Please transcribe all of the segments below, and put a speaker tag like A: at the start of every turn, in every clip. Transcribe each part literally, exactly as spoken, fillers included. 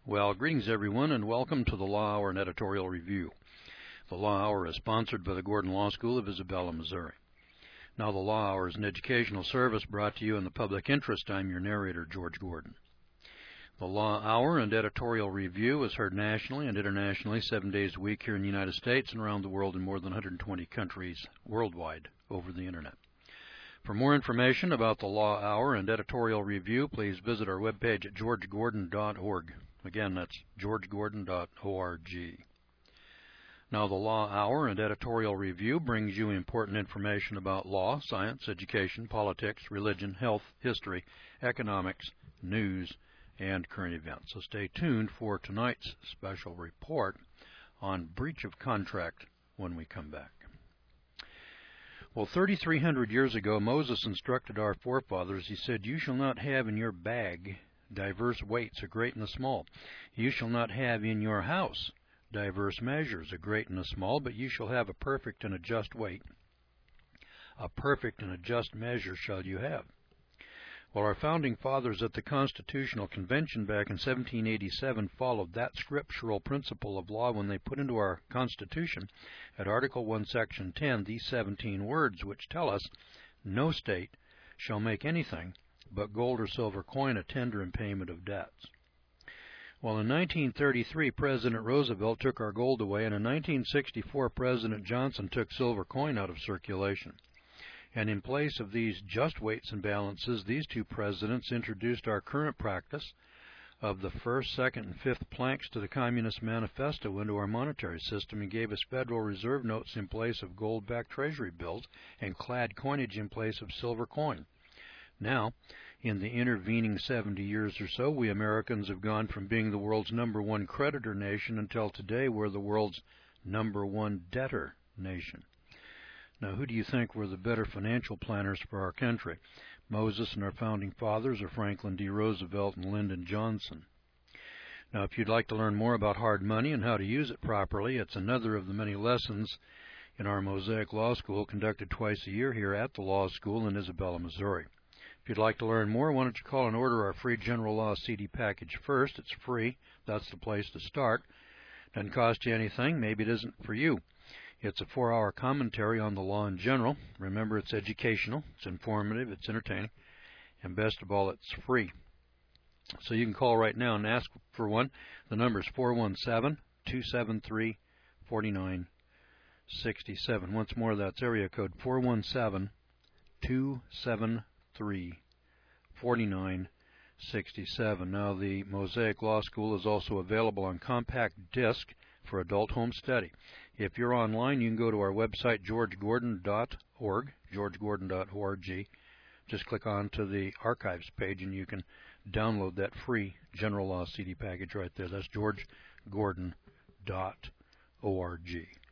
A: Well, greetings everyone, and welcome to the Law Hour and Editorial Review. The Law Hour is sponsored by the Gordon Law School of Isabella, Missouri. Now, the Law Hour is an educational service brought to you in the public interest. I'm your narrator, George Gordon. The Law Hour and Editorial Review is heard nationally and internationally seven days a week here in the United States and around the world in more than one hundred twenty countries worldwide over the Internet. For more information about the Law Hour and Editorial Review, please visit our webpage at george gordon dot org. Again, that's george gordon dot org. Now, the Law Hour and Editorial Review brings you important information about law, science, education, politics, religion, health, history, economics, news, and current events. So stay tuned for tonight's special report on breach of contract when we come back. Well, thirty-three hundred years ago, Moses instructed our forefathers. He said, "You shall not have in your bag diverse weights, a great and a small. You shall not have in your house diverse measures, a great and a small, but you shall have a perfect and a just weight. A perfect and a just measure shall you have." Well, our founding fathers at the Constitutional Convention back in seventeen eighty-seven followed that scriptural principle of law when they put into our Constitution, at Article one, Section ten, these seventeen words which tell us, "No state shall make anything but gold or silver coin a tender in payment of debts." Well, in nineteen thirty-three, President Roosevelt took our gold away, and in nineteen sixty-four, President Johnson took silver coin out of circulation. And in place of these just weights and balances, these two presidents introduced our current practice of the first, second, and fifth planks to the Communist Manifesto into our monetary system and gave us Federal Reserve notes in place of gold-backed Treasury bills and clad coinage in place of silver coin. Now, in the intervening seventy years or so, we Americans have gone from being the world's number one creditor nation until today we're the world's number one debtor nation. Now, who do you think were the better financial planners for our country? Moses and our founding fathers, or Franklin D. Roosevelt and Lyndon Johnson? Now, if you'd like to learn more about hard money and how to use it properly, it's another of the many lessons in our Mosaic Law School conducted twice a year here at the Law School in Isabella, Missouri. If you'd like to learn more, why don't you call and order our free General Law C D package first. It's free. That's the place to start. Doesn't cost you anything. Maybe it isn't for you. It's a four-hour commentary on the law in general. Remember, it's educational, it's informative, it's entertaining, and best of all, it's free. So you can call right now and ask for one. The number is four one seven, two seven three, four nine six seven. Once more, that's area code four one seven, two seven three, four nine six seven. Now, the Mosaic Law School is also available on compact disc for adult home study. If you're online, you can go to our website, george gordon dot org, george gordon dot org. Just click on to the archives page, and you can download that free General Law C D package right there. That's george gordon dot org.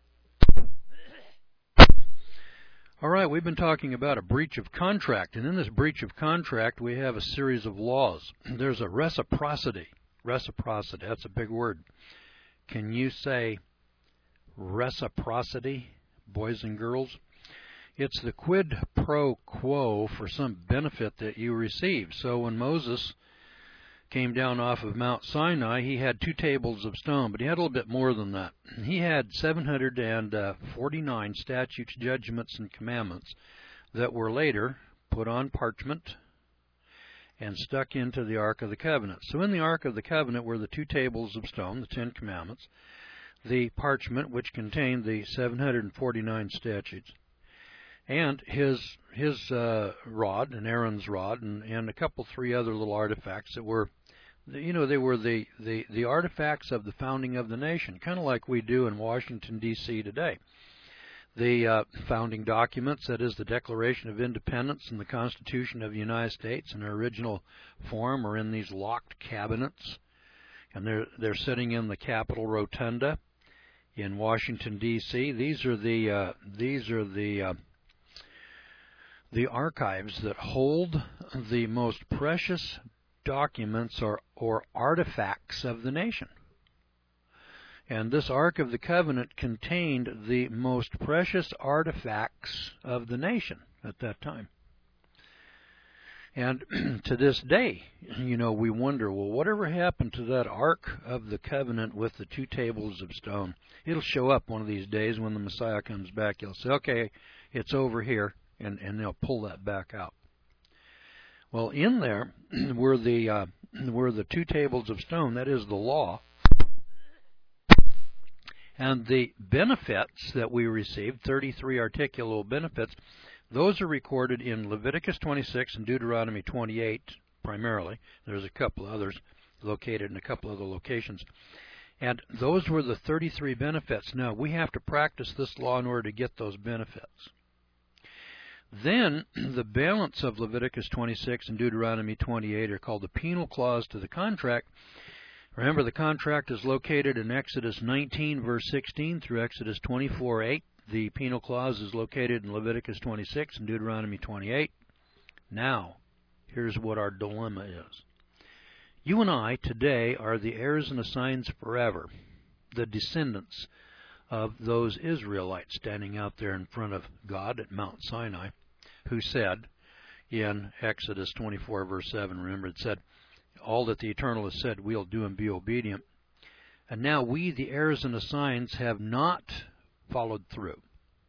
A: All right, we've been talking about a breach of contract, and in this breach of contract, we have a series of laws. There's a reciprocity. Reciprocity, that's a big word. Can you say reciprocity, boys and girls? It's the quid pro quo for some benefit that you receive. So when Moses came down off of Mount Sinai, he had two tables of stone, but he had a little bit more than that. He had seven hundred forty-nine statutes, judgments, and commandments that were later put on parchment and stuck into the Ark of the Covenant. So in the Ark of the Covenant were the two tables of stone, the Ten Commandments, the parchment, which contained the seven hundred forty-nine statutes, and his his uh, rod, and Aaron's rod, and, and a couple, three other little artifacts that were, you know, they were the, the, the artifacts of the founding of the nation, kind of like we do in Washington, D C today. The uh, founding documents, that is the Declaration of Independence and the Constitution of the United States in their original form, are in these locked cabinets, and they're they're sitting in the Capitol Rotunda in Washington, D C These are the uh, these are the uh, the archives that hold the most precious documents or or artifacts of the nation. And this Ark of the Covenant contained the most precious artifacts of the nation at that time. And to this day, you know, we wonder, well, whatever happened to that Ark of the Covenant with the two tables of stone? It'll show up one of these days when the Messiah comes back. He'll say, okay, it's over here, and, and they'll pull that back out. Well, in there were the uh, were the two tables of stone, that is the law, and the benefits that we received, thirty-three articulable benefits. Those are recorded in Leviticus twenty-six and Deuteronomy twenty-eight primarily. There's a couple others located in a couple other locations. And those were the thirty-three benefits. Now, we have to practice this law in order to get those benefits. Then, the balance of Leviticus twenty-six and Deuteronomy twenty-eight are called the penal clause to the contract. Remember, the contract is located in Exodus nineteen, verse sixteen, through Exodus twenty-four, eight. The penal clause is located in Leviticus twenty-six and Deuteronomy twenty-eight. Now, here's what our dilemma is. You and I today are the heirs and assigns forever, the descendants of those Israelites standing out there in front of God at Mount Sinai, who said in Exodus twenty-four, verse seven, remember it said, all that the Eternal has said, we'll do and be obedient. And now we, the heirs and assigns, have not followed through.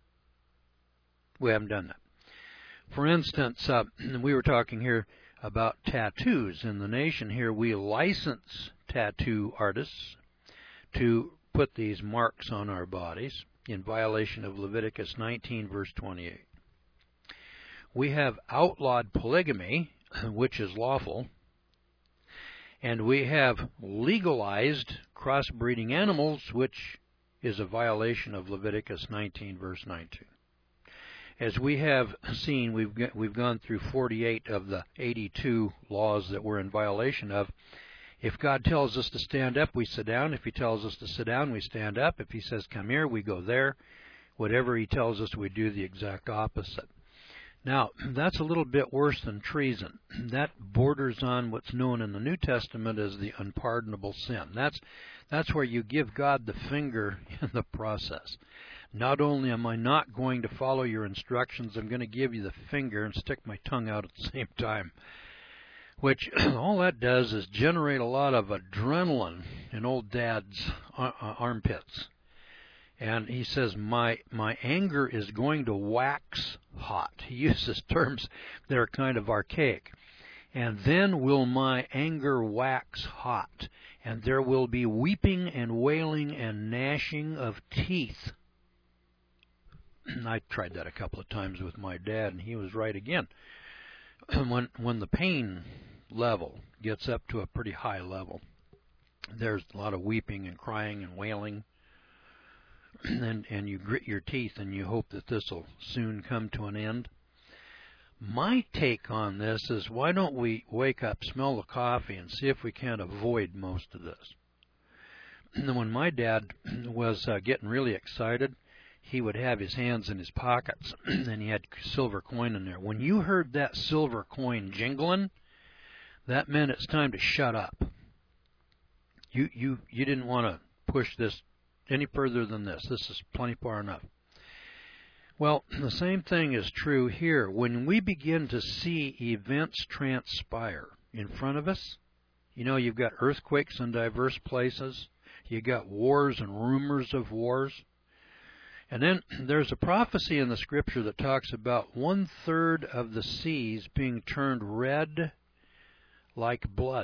A: We haven't done that. For instance, uh, we were talking here about tattoos. In the nation here, we license tattoo artists to put these marks on our bodies in violation of Leviticus nineteen, verse twenty-eight. We have outlawed polygamy, which is lawful, and we have legalized crossbreeding animals, which is a violation of Leviticus nineteen, verse nineteen. As we have seen, we've we've gone through forty-eight of the eighty-two laws that we're in violation of. If God tells us to stand up, we sit down. If He tells us to sit down, we stand up. If He says come here, we go there. Whatever He tells us, we do the exact opposite. Now, that's a little bit worse than treason. That borders on what's known in the New Testament as the unpardonable sin. That's that's where you give God the finger in the process. Not only am I not going to follow your instructions, I'm going to give you the finger and stick my tongue out at the same time. Which, all that does is generate a lot of adrenaline in old Dad's armpits. And he says, my my anger is going to wax hot. He uses terms that are kind of archaic. And then will my anger wax hot, and there will be weeping and wailing and gnashing of teeth. I tried that a couple of times with my dad, and he was right again. When when the pain level gets up to a pretty high level, there's a lot of weeping and crying and wailing. And, and you grit your teeth and you hope that this will soon come to an end. My take on this is, why don't we wake up, smell the coffee, and see if we can't avoid most of this. When my dad was uh, getting really excited, he would have his hands in his pockets, and he had silver coin in there. When you heard that silver coin jingling, that meant it's time to shut up. You you you didn't want to push this any further than this. This is plenty far enough. Well, the same thing is true here. When we begin to see events transpire in front of us, you know, you've got earthquakes in diverse places. You've got wars and rumors of wars. And then there's a prophecy in the Scripture that talks about one-third of the seas being turned red like blood.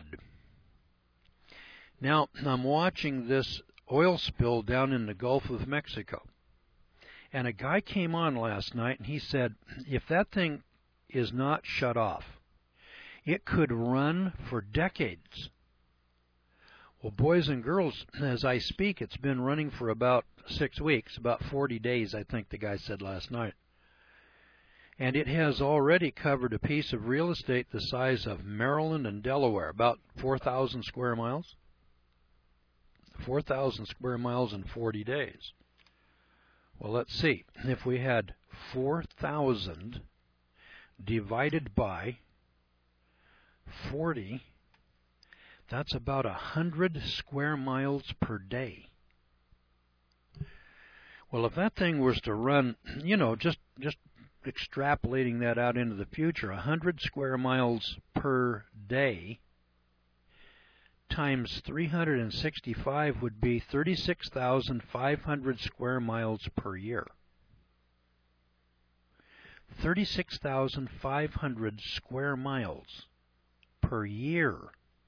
A: Now, I'm watching this oil spill down in the Gulf of Mexico. And a guy came on last night and he said, if that thing is not shut off, it could run for decades. Well, boys and girls, as I speak, it's been running for about six weeks, about forty days, I think the guy said last night. And it has already covered a piece of real estate the size of Maryland and Delaware, about four thousand square miles. four thousand square miles in forty days. Well, let's see. If we had four thousand divided by forty, that's about one hundred square miles per day. Well, if that thing was to run, you know, just just extrapolating that out into the future, one hundred square miles per day times three hundred sixty-five would be thirty-six thousand five hundred square miles per year. thirty-six thousand five hundred square miles per year.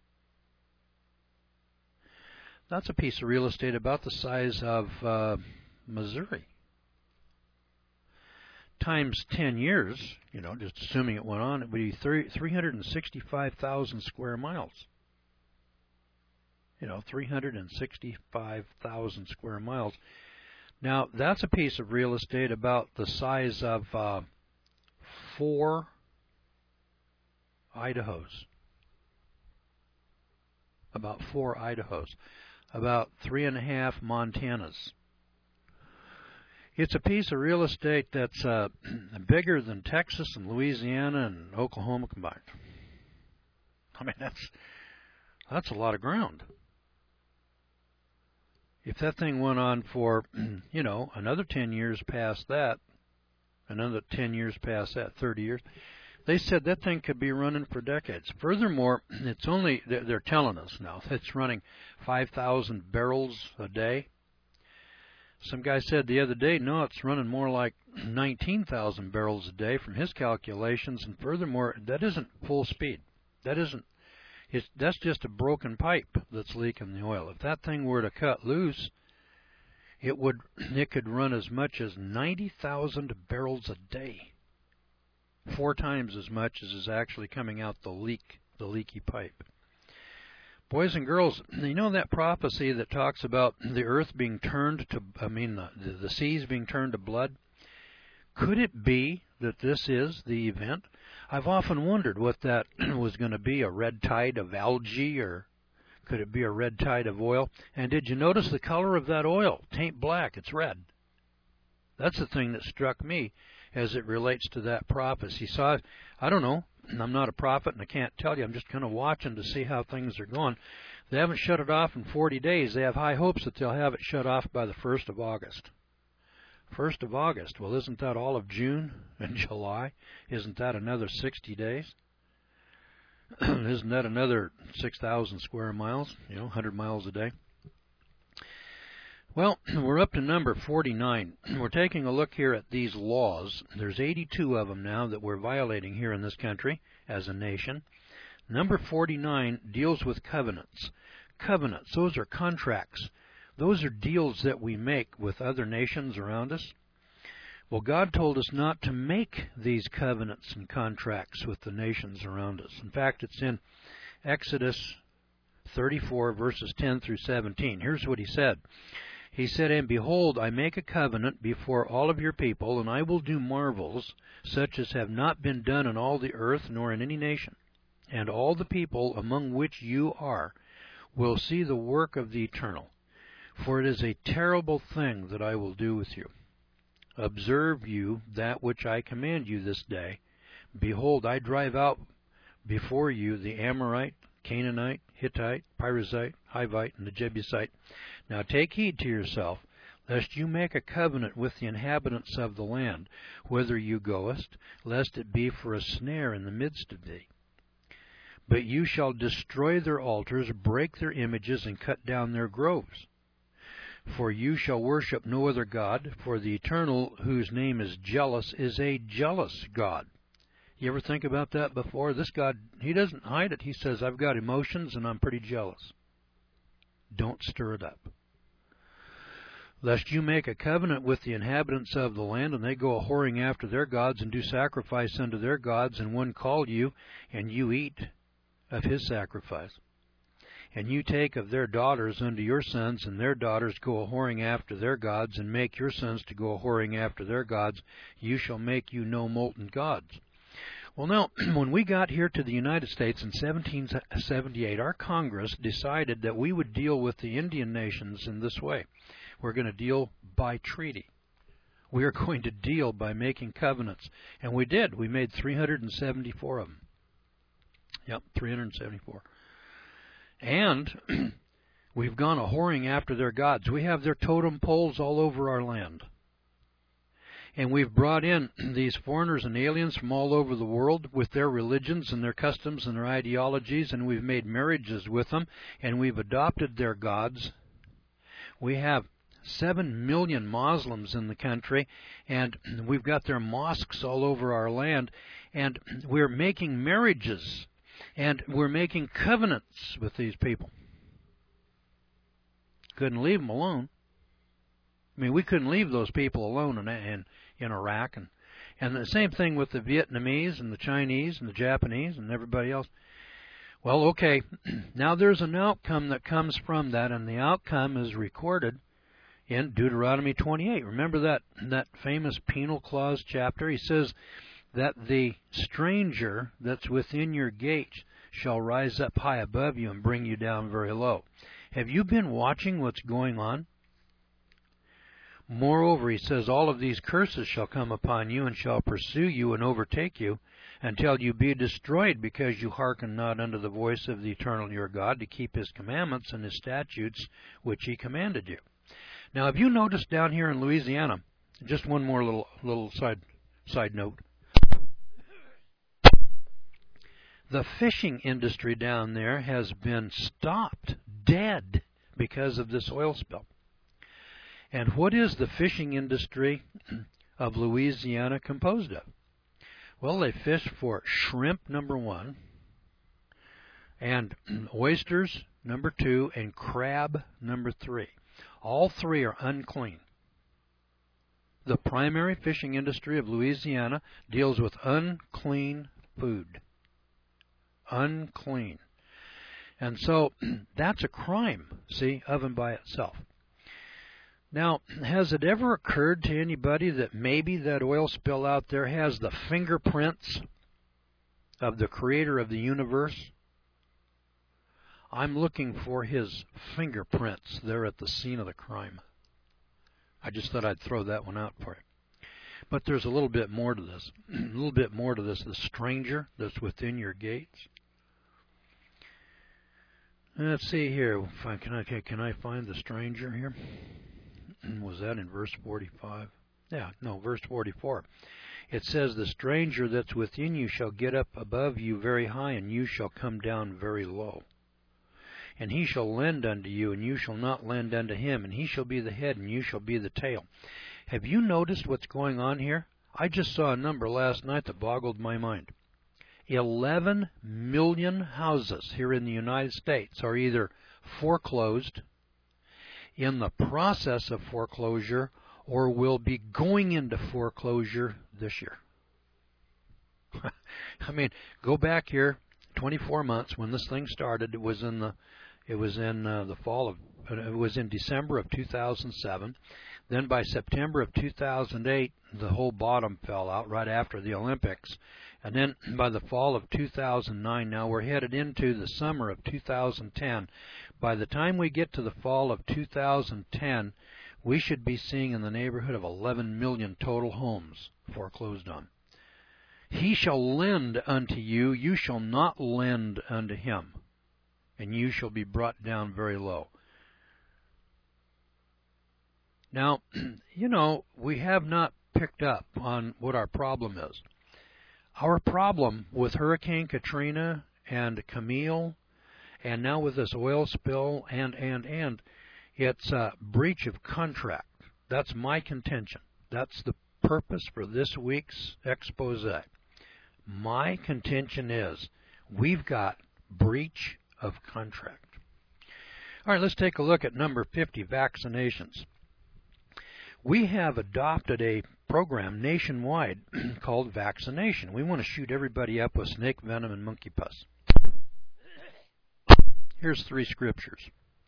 A: That's a piece of real estate about the size of uh, Missouri. Times ten years, you know, just assuming it went on, it would be three hundred sixty-five thousand square miles. You know, three hundred sixty-five thousand square miles. Now, that's a piece of real estate about the size of uh, four Idahos. About four Idahos. About three and a half Montanas. It's a piece of real estate that's uh, bigger than Texas and Louisiana and Oklahoma combined. I mean, that's that's a lot of ground. If that thing went on for, you know, another ten years past that, another ten years past that, thirty years, they said that thing could be running for decades. Furthermore, it's only, they're telling us now, it's running five thousand barrels a day. Some guy said the other day, no, it's running more like nineteen thousand barrels a day from his calculations. And furthermore, that isn't full speed. That isn't, it's, that's just a broken pipe that's leaking the oil. If that thing were to cut loose, it would, it could run as much as ninety thousand barrels a day. Four times as much as is actually coming out the leak, the leaky pipe. Boys and girls, you know that prophecy that talks about the earth being turned to, I mean, the, the seas being turned to blood? Could it be that this is the event? I've often wondered what that was going to be, a red tide of algae, or could it be a red tide of oil? And did you notice the color of that oil? It ain't black, it's red. That's the thing that struck me as it relates to that prophecy. So I, I don't know. I'm not a prophet, and I can't tell you. I'm just kind of watching to see how things are going. They haven't shut it off in forty days. They have high hopes that they'll have it shut off by the first of August. first of August. Well, isn't that all of June and July? Isn't that another sixty days? Isn't that another six thousand square miles? You know, one hundred miles a day. Well, we're up to number forty-nine. We're taking a look here at these laws. There's eighty-two of them now that we're violating here in this country as a nation. Number forty-nine deals with covenants. Covenants, those are contracts. Those are deals that we make with other nations around us. Well, God told us not to make these covenants and contracts with the nations around us. In fact, it's in Exodus thirty-four, verses ten through seventeen. Here's what he said. He said, "And behold, I make a covenant before all of your people, and I will do marvels, such as have not been done in all the earth, nor in any nation. And all the people among which you are will see the work of the Eternal. For it is a terrible thing that I will do with you. Observe you that which I command you this day. Behold, I drive out before you the Amorite, Canaanite, Hittite, Perizzite, Hivite, and the Jebusite. Now take heed to yourself, lest you make a covenant with the inhabitants of the land, whither you goest, lest it be for a snare in the midst of thee. But you shall destroy their altars, break their images, and cut down their groves. For you shall worship no other God, for the Eternal, whose name is jealous, is a jealous God." You ever think about that before? This God, he doesn't hide it. He says, I've got emotions and I'm pretty jealous. Don't stir it up. "Lest you make a covenant with the inhabitants of the land, and they go a-whoring after their gods, and do sacrifice unto their gods, and one call you, and you eat of his sacrifice. And you take of their daughters unto your sons, and their daughters go a-whoring after their gods, and make your sons to go a-whoring after their gods. You shall make you no molten gods." Well, now, when we got here to the United States in seventeen seventy-eight, our Congress decided that we would deal with the Indian nations in this way. We're going to deal by treaty. We are going to deal by making covenants. And we did. We made three hundred seventy-four of them. Yep, three hundred seventy-four. And we've gone a-whoring after their gods. We have their totem poles all over our land. And we've brought in these foreigners and aliens from all over the world with their religions and their customs and their ideologies, and we've made marriages with them, and we've adopted their gods. We have seven million Muslims in the country, and we've got their mosques all over our land, and we're making marriages, and we're making covenants with these people. Couldn't leave them alone. I mean, we couldn't leave those people alone in, in, in Iraq. And, and the same thing with the Vietnamese and the Chinese and the Japanese and everybody else. Well, okay, now there's an outcome that comes from that, and the outcome is recorded in Deuteronomy twenty-eight. Remember that, that famous penal clause chapter? He says that the stranger that's within your gates shall rise up high above you and bring you down very low. Have you been watching what's going on? Moreover, he says, all of these curses shall come upon you, and shall pursue you and overtake you, until you be destroyed, because you hearken not unto the voice of the eternal your God, to keep his commandments and his statutes which he commanded you. Now, have you noticed down here in Louisiana, just one more little little side side note, the fishing industry down there has been stopped, dead, because of this oil spill. And what is the fishing industry of Louisiana composed of? Well, they fish for shrimp, number one, and oysters, number two, and crab, number three. All three are unclean. The primary fishing industry of Louisiana deals with unclean food. Unclean. And so that's a crime, see, of and by itself. Now, has it ever occurred to anybody that maybe that oil spill out there has the fingerprints of the creator of the universe? I'm looking for his fingerprints there at the scene of the crime. I just thought I'd throw that one out for you. But there's a little bit more to this. A little bit more to this. The stranger that's within your gates. Let's see here. Can I, can I find the stranger here? Was that in verse forty-five? Yeah, no, verse forty-four. It says, the stranger that's within you shall get up above you very high, and you shall come down very low. And he shall lend unto you, and you shall not lend unto him, and he shall be the head, and you shall be the tail. Have you noticed what's going on here? I just saw a number last night that boggled my mind. eleven million houses here in the United States are either foreclosed, in the process of foreclosure, or will be going into foreclosure this year. I mean, go back here twenty-four months when this thing started. It was in the it was in uh, the fall of it was in December of two thousand seven. Then by September of two thousand eight, the whole bottom fell out right after the Olympics. And then by the fall of two thousand nine, now we're headed into the summer of two thousand ten. By the time we get to the fall of two thousand ten, we should be seeing in the neighborhood of eleven million total homes foreclosed on. He shall lend unto you, you shall not lend unto him, and you shall be brought down very low. Now, you know, we have not picked up on what our problem is. Our problem with Hurricane Katrina and Camille, and now with this oil spill, and, and, and, it's a breach of contract. That's my contention. That's the purpose for this week's expose. My contention is we've got breach of contract. All right, let's take a look at number fifty, vaccinations. We have adopted a program nationwide called vaccination. We want to shoot everybody up with snake venom and monkey pus. Here's three scriptures.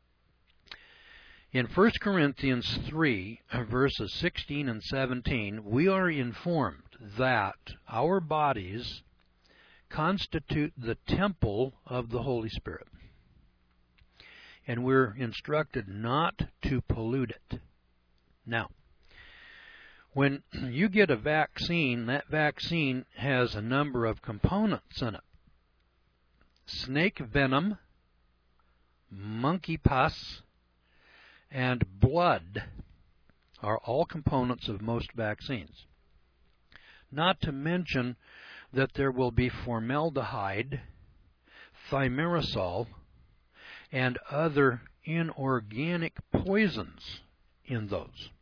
A: In First Corinthians three, verses sixteen and seventeen, we are informed that our bodies constitute the temple of the Holy Spirit. And we're instructed not to pollute it. Now, when you get a vaccine, that vaccine has a number of components in it. Snake venom, monkey pus, and blood are all components of most vaccines. not to mention that there will be formaldehyde, thimerosal, and other inorganic poisons in those.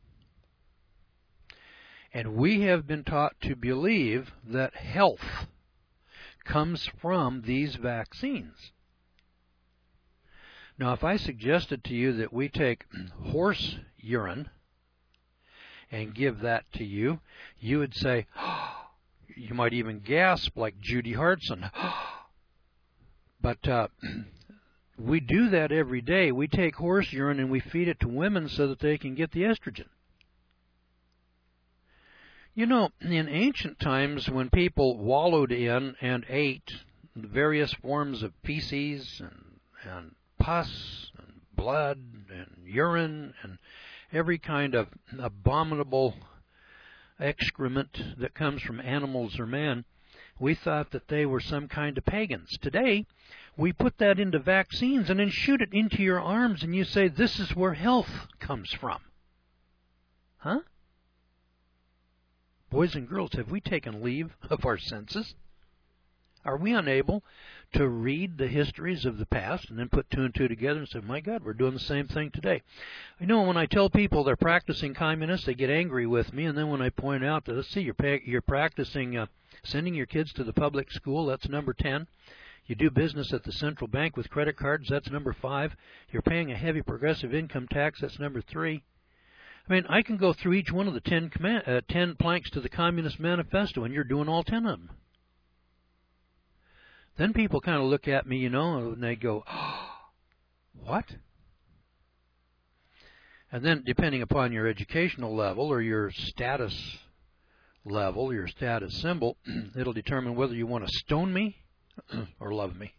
A: And we have been taught to believe that health comes from these vaccines. Now, if I suggested to you that we take horse urine and give that to you, you would say, oh, you might even gasp like Judy Hartson. But uh, we do that every day. We take horse urine and we feed it to women so that they can get the estrogen. You know, in ancient times when people wallowed in and ate various forms of feces and, and pus and blood and urine and every kind of abominable excrement that comes from animals or man, we thought that they were some kind of pagans. Today, we put that into vaccines and then shoot it into your arms and you say, this is where health comes from. Huh? Boys and girls, have we taken leave of our senses? Are we unable to read the histories of the past and then put two and two together and say, my God, we're doing the same thing today? You know, when I tell people they're practicing communists, they get angry with me, and then when I point out that, let's see, you're, you're practicing uh, sending your kids to the public school, that's number ten. You do business at the central bank with credit cards, that's number five. You're paying a heavy progressive income tax, that's number three. I mean, I can go through each one of the ten, command, uh, ten planks to the Communist Manifesto, and you're doing all ten of them. Then people kind of look at me, you know, and they go, oh, what? And then, depending upon your educational level or your status level, your status symbol, it'll determine whether you want to stone me or love me.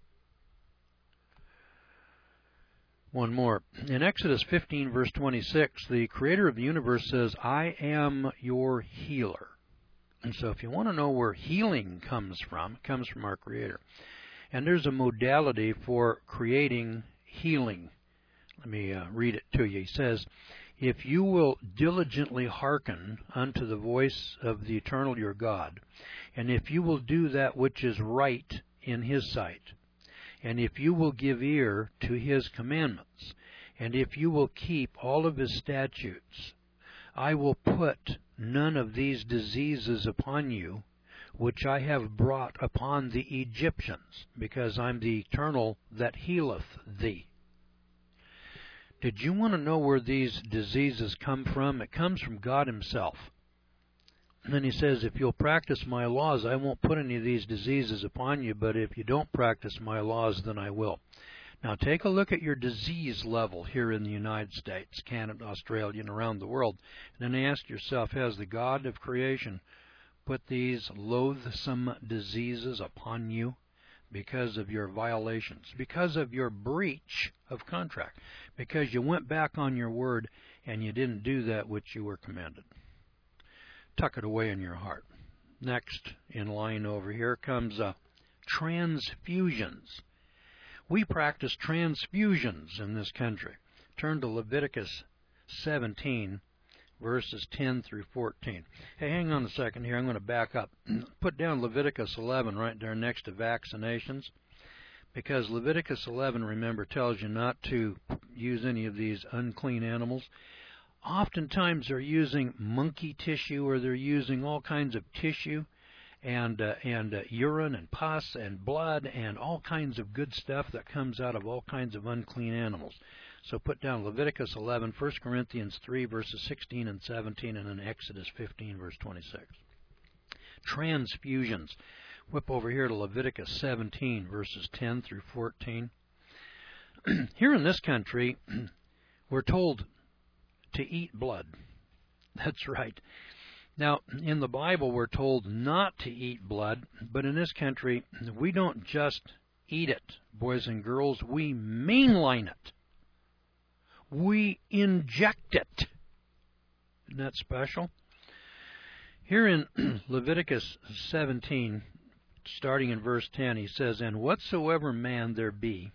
A: One more. In Exodus fifteen, verse twenty-six, the creator of the universe says, I am your healer. And so if you want to know where healing comes from, it comes from our creator. And there's a modality for creating healing. Let me uh, read it to you. He says, if you will diligently hearken unto the voice of the eternal your God, and if you will do that which is right in his sight, and if you will give ear to his commandments, and if you will keep all of his statutes, I will put none of these diseases upon you, which I have brought upon the Egyptians, because I'm the eternal that healeth thee. Did you want to know where these diseases come from? It comes from God himself. And then he says, if you'll practice my laws, I won't put any of these diseases upon you, but if you don't practice my laws, then I will. Now take a look at your disease level here in the United States, Canada, Australia, and around the world, and then ask yourself, has the God of creation put these loathsome diseases upon you because of your violations, because of your breach of contract, because you went back on your word and you didn't do that which you were commanded? Tuck it away in your heart. Next in line over here comes uh, transfusions. We practice transfusions in this country. Turn to Leviticus seventeen, verses ten through fourteen. Hey, hang on a second here. I'm going to back up. Put down Leviticus eleven right there next to vaccinations, because Leviticus eleven, remember, tells you not to use any of these unclean animals. Oftentimes they're using monkey tissue, or they're using all kinds of tissue and uh, and uh, urine and pus and blood and all kinds of good stuff that comes out of all kinds of unclean animals. So put down Leviticus eleven, First Corinthians three, verses sixteen and seventeen, and then Exodus fifteen, verse twenty-six. Transfusions. Whip over here to Leviticus seventeen, verses ten through fourteen. Here in this country, we're told to eat blood. That's right. Now, in the Bible, we're told not to eat blood, but in this country, we don't just eat it, boys and girls. We mainline it. We inject it. Isn't that special? Here in Leviticus seventeen, starting in verse ten, he says, and whatsoever man there be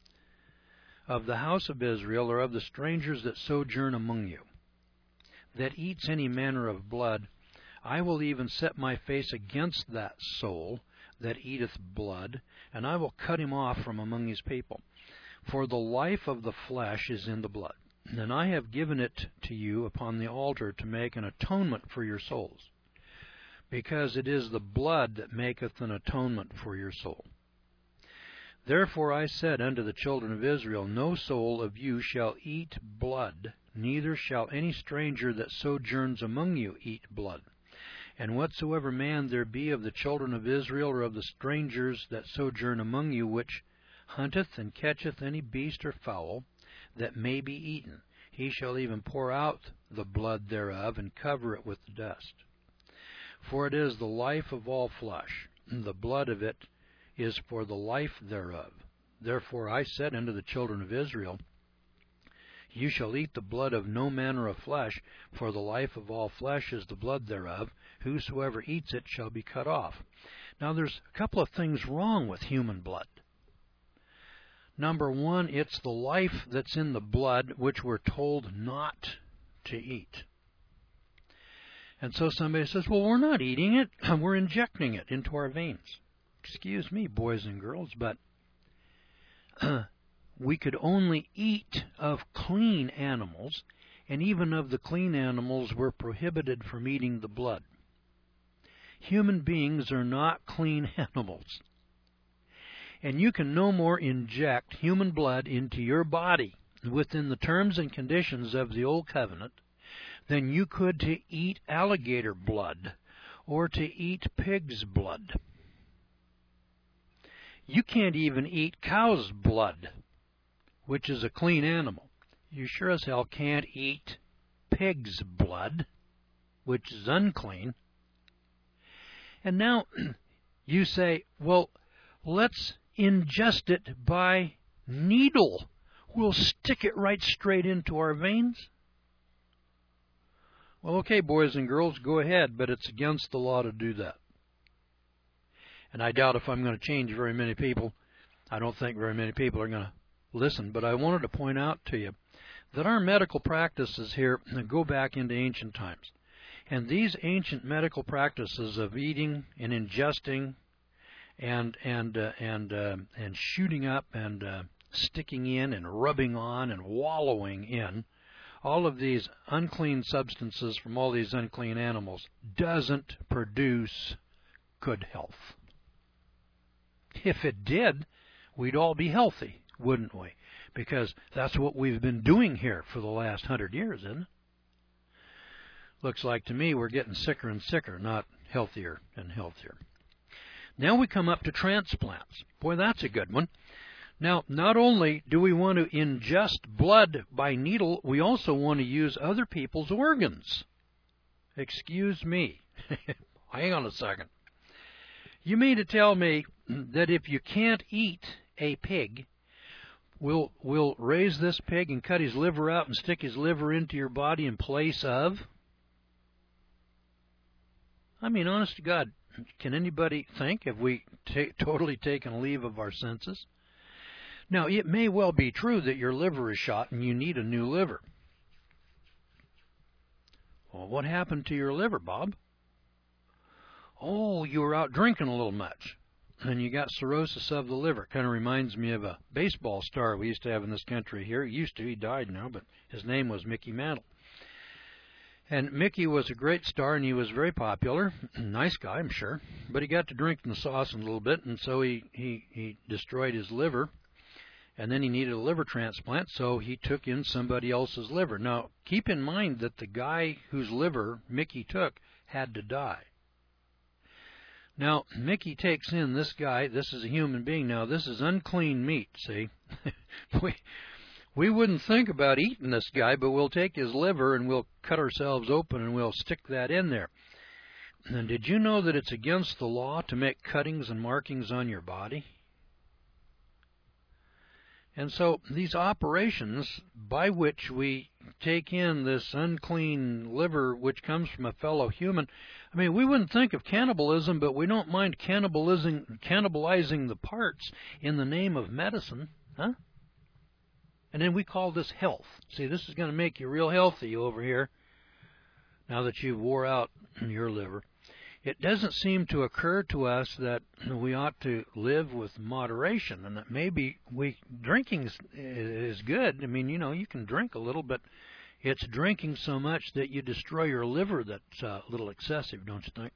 A: of the house of Israel, or of the strangers that sojourn among you, that eats any manner of blood, I will even set my face against that soul that eateth blood, and I will cut him off from among his people. For the life of the flesh is in the blood, and I have given it to you upon the altar to make an atonement for your souls, because it is the blood that maketh an atonement for your soul. Therefore I said unto the children of Israel, no soul of you shall eat blood, neither shall any stranger that sojourns among you eat blood. And whatsoever man there be of the children of Israel, or of the strangers that sojourn among you, which hunteth and catcheth any beast or fowl that may be eaten, he shall even pour out the blood thereof, and cover it with the dust. For it is the life of all flesh, and the blood of it is for the life thereof. Therefore I said unto the children of Israel, you shall eat the blood of no manner of flesh, for the life of all flesh is the blood thereof. Whosoever eats it shall be cut off. Now there's a couple of things wrong with human blood. Number one, it's the life that's in the blood which we're told not to eat. And so somebody says, well, we're not eating it, we're injecting it into our veins. Excuse me, boys and girls, but uh, we could only eat of clean animals, and even of the clean animals we're prohibited from eating the blood. Human beings are not clean animals. And you can no more inject human blood into your body within the terms and conditions of the Old Covenant than you could to eat alligator blood or to eat pig's blood. You can't even eat cow's blood, which is a clean animal. You sure as hell can't eat pig's blood, which is unclean. And now you say, well, let's ingest it by needle. We'll stick it right straight into our veins. Well, okay, boys and girls, go ahead, but it's against the law to do that. And I doubt if I'm going to change very many people. I don't think very many people are going to listen, but I wanted to point out to you that our medical practices here go back into ancient times. And these ancient medical practices of eating and ingesting and and uh, and uh, and shooting up and uh, sticking in and rubbing on and wallowing in all of these unclean substances from all these unclean animals doesn't produce good health. If it did, we'd all be healthy, wouldn't we? Because that's what we've been doing here for the last hundred years, isn't it? Looks like to me we're getting sicker and sicker, not healthier and healthier. Now we come up to transplants. Boy, that's a good one. Now, not only do we want to ingest blood by needle, we also want to use other people's organs. Excuse me. Hang on a second. You mean to tell me that if you can't eat a pig, we'll, we'll raise this pig and cut his liver out and stick his liver into your body in place of? I mean, honest to God, can anybody think, have we ta- totally taken leave of our senses? Now, it may well be true that your liver is shot and you need a new liver. Well, what happened to your liver, Bob? Oh, you were out drinking a little much, and you got cirrhosis of the liver. Kind of reminds me of a baseball star we used to have in this country here. He used to, he died now, but his name was Mickey Mantle. And Mickey was a great star, and he was very popular. Nice guy, I'm sure. But he got to drinking the sauce a little bit, and so he, he, he destroyed his liver. And then he needed a liver transplant, so he took in somebody else's liver. Now, keep in mind that the guy whose liver Mickey took had to die. Now, Mickey takes in this guy. This is a human being. Now, this is unclean meat, see? we, we wouldn't think about eating this guy, but we'll take his liver and we'll cut ourselves open and we'll stick that in there. And did you know that it's against the law to make cuttings and markings on your body? And so these operations by which we take in this unclean liver which comes from a fellow human, I mean, we wouldn't think of cannibalism, but we don't mind cannibalizing, cannibalizing the parts in the name of medicine, huh? And then we call this health. See, this is going to make you real healthy over here. now that you've wore out your liver, it doesn't seem to occur to us that we ought to live with moderation, and that maybe we drinking is, is good. I mean, you know, you can drink a little, but it's drinking so much that you destroy your liver that's a little excessive, don't you think?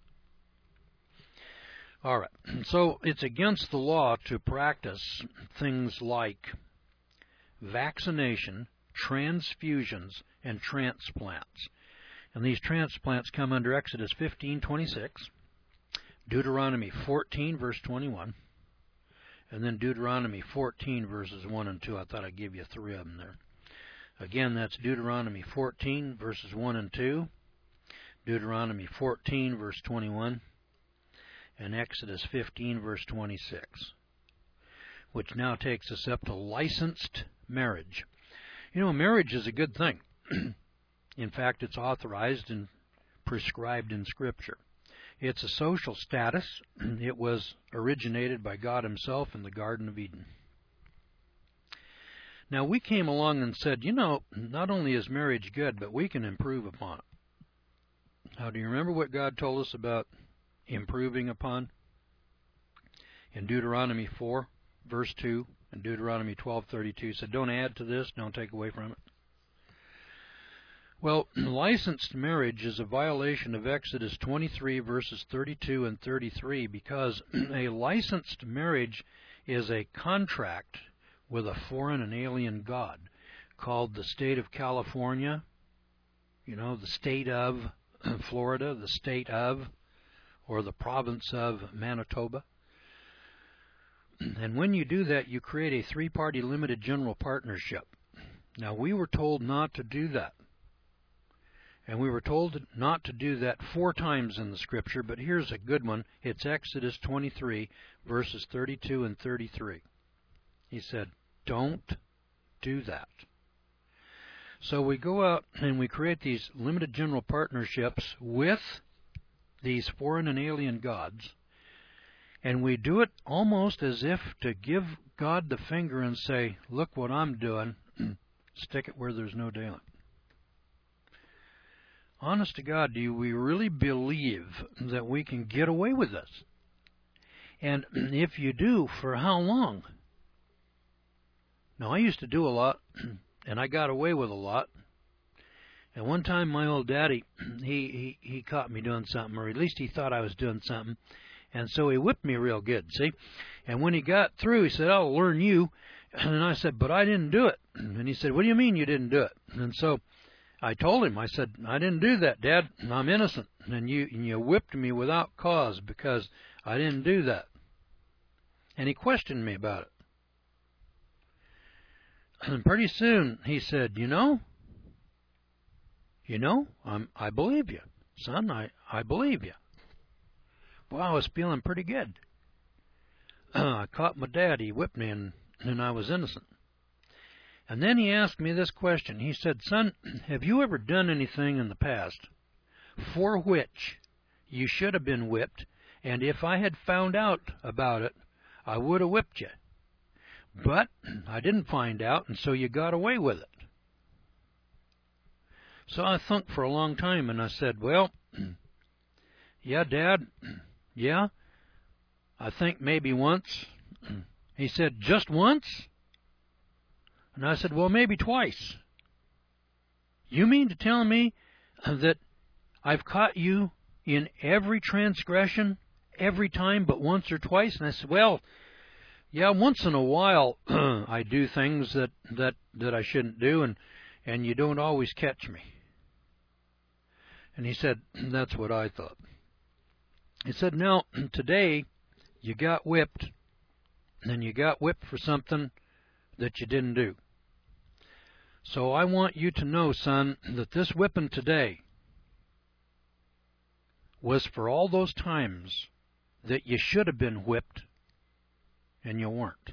A: All right, so it's against the law to practice things like vaccination, transfusions, and transplants. And these transplants come under Exodus fifteen twenty-six, Deuteronomy fourteen, verse twenty-one, and then Deuteronomy fourteen, verses one and two. I thought I'd give you three of them there. Again, that's Deuteronomy fourteen, verses one and two, Deuteronomy fourteen, verse twenty-one, and Exodus fifteen, verse twenty-six, which now takes us up to licensed marriage. You know, marriage is a good thing. In fact, it's authorized and prescribed in Scripture. It's a social status. It was originated by God Himself in the Garden of Eden. Now, we came along and said, you know, not only is marriage good, but we can improve upon it. Now, do you remember what God told us about improving upon? In Deuteronomy four, verse two, and Deuteronomy twelve thirty-two, said, don't add to this, don't take away from it. Well, licensed marriage is a violation of Exodus twenty-three, verses thirty-two and thirty-three, because a licensed marriage is a contract with a foreign and alien god called the state of California, you know, the state of Florida, the state of, or the province of Manitoba. And when you do that, you create a three-party limited general partnership. Now, we were told not to do that. And we were told not to do that four times in the Scripture, but here's a good one. It's Exodus twenty-three, verses thirty-two and thirty-three. He said, don't do that. So we go out and we create these limited general partnerships with these foreign and alien gods, and we do it almost as if to give God the finger and say, look what I'm doing, stick it where there's no daylight. Honest to God, do we really believe that we can get away with this? And if you do, for how long? Now, I used to do a lot, and I got away with a lot. And one time my old daddy, he, he, he caught me doing something, or at least he thought I was doing something, and so he whipped me real good, see? And when he got through, he said, I'll learn you. And I said, but I didn't do it. And he said, what do you mean you didn't do it? And so I told him, I said, I didn't do that, Dad. I'm innocent. And you, and you whipped me without cause because I didn't do that. And he questioned me about it. And pretty soon he said, you know, you know, I'm, I believe you. Son, I, I believe you. Well, I was feeling pretty good. I caught my dad. He whipped me, and, and I was innocent. And then he asked me this question. He said, son, have you ever done anything in the past for which you should have been whipped, and if I had found out about it, I would have whipped you? But I didn't find out, and so you got away with it. So I thunk for a long time, and I said, well, yeah, Dad, yeah, I think maybe once. He said, just once? And I said, well, maybe twice. You mean to tell me that I've caught you in every transgression, every time but once or twice? And I said, well, yeah, once in a while I do things that, that, that I shouldn't do, and, and you don't always catch me. And he said, that's what I thought. He said, now, today you got whipped, and you got whipped for something that you didn't do. So I want you to know, son, that this whipping today was for all those times that you should have been whipped and you weren't.